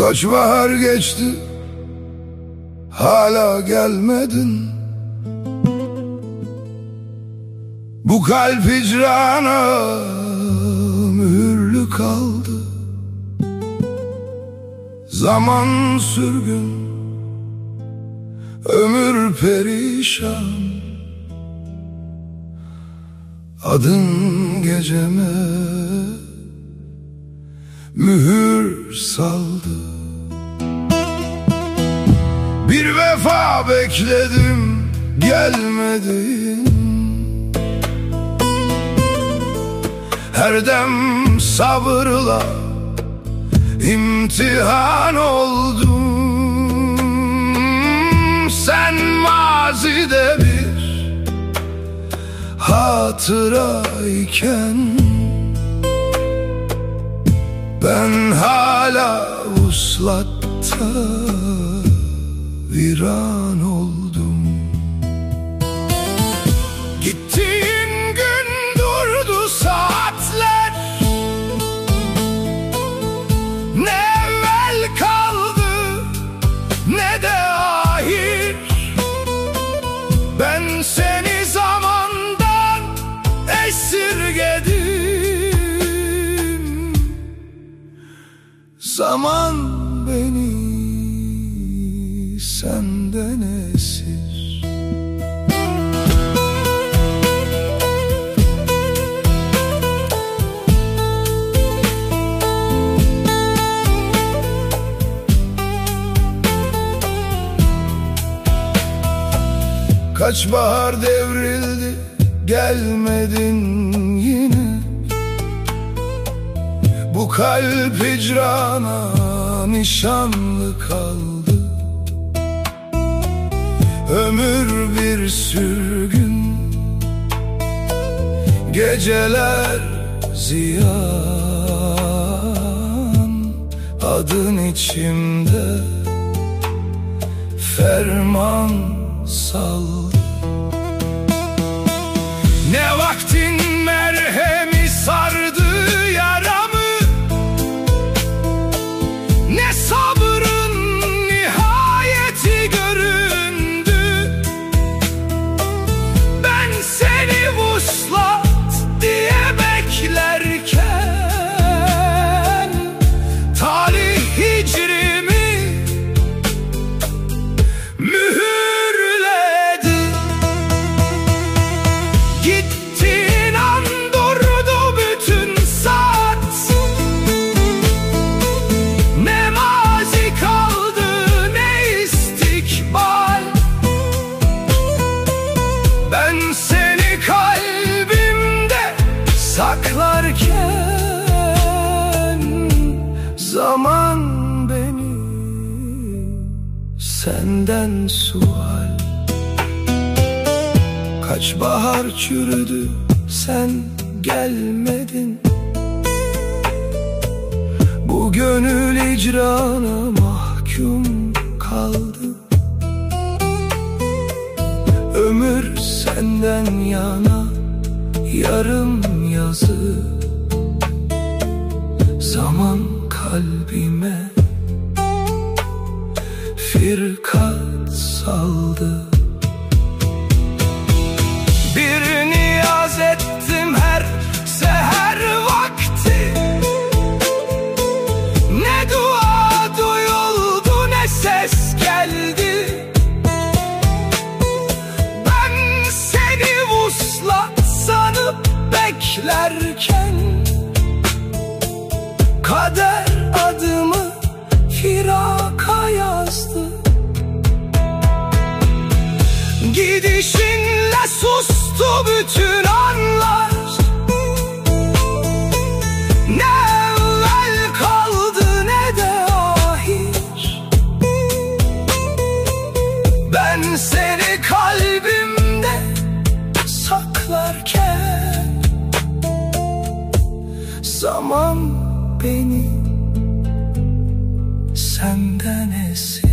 Kaç bahar geçti, hala gelmedin. Bu kalp hicrana mühürlü kaldı. Zaman sürgün, ömür perişan. Adın geceme mühür saldı. Bir vefa bekledim, gelmedin. Her dem sabırla imtihan oldum. Sen mazide bir hatırayken, ben hala vuslatta viran oldum. Gittiğin gün durdu saatler, ne evvel kaldı ne de ahir. Ben seni zamandan esirgedim. Zaman beni senden esir. Kaç bahar devrildi, gelmedin yine. Bu kalp hicrana nişanlı kaldı. Ömür bir sürgün, geceler ziyan. Adın içimde ferman saldı. Ne vaktin merhemi sardı yaramı, ne sabrın nihayeti göründü. Ben seni vuslat diye beklerken, talih hicrimi mühürledi. Gittiğin an durdu bütün saat, ne mazi kaldı ne istikbal. Ben seni kalbimde saklarken, zaman beni senden sual. Kaç bahar çürüdü, sen gelmedin. Bu gönül icrana mahkum kaldı. Ömür senden yana yarım yazı. Zaman kalbime firkat saldı. Bir niyaz ettim her seher vakti, ne dua duyuldu ne ses geldi. Ben seni vuslat sanıp beklerken, kader adımı firaka yazdı. Gidişinle sustu bütün anlar, ne evvel kaldı ne de ahir. Ben seni kalbimde saklarken, zaman beni senden esir.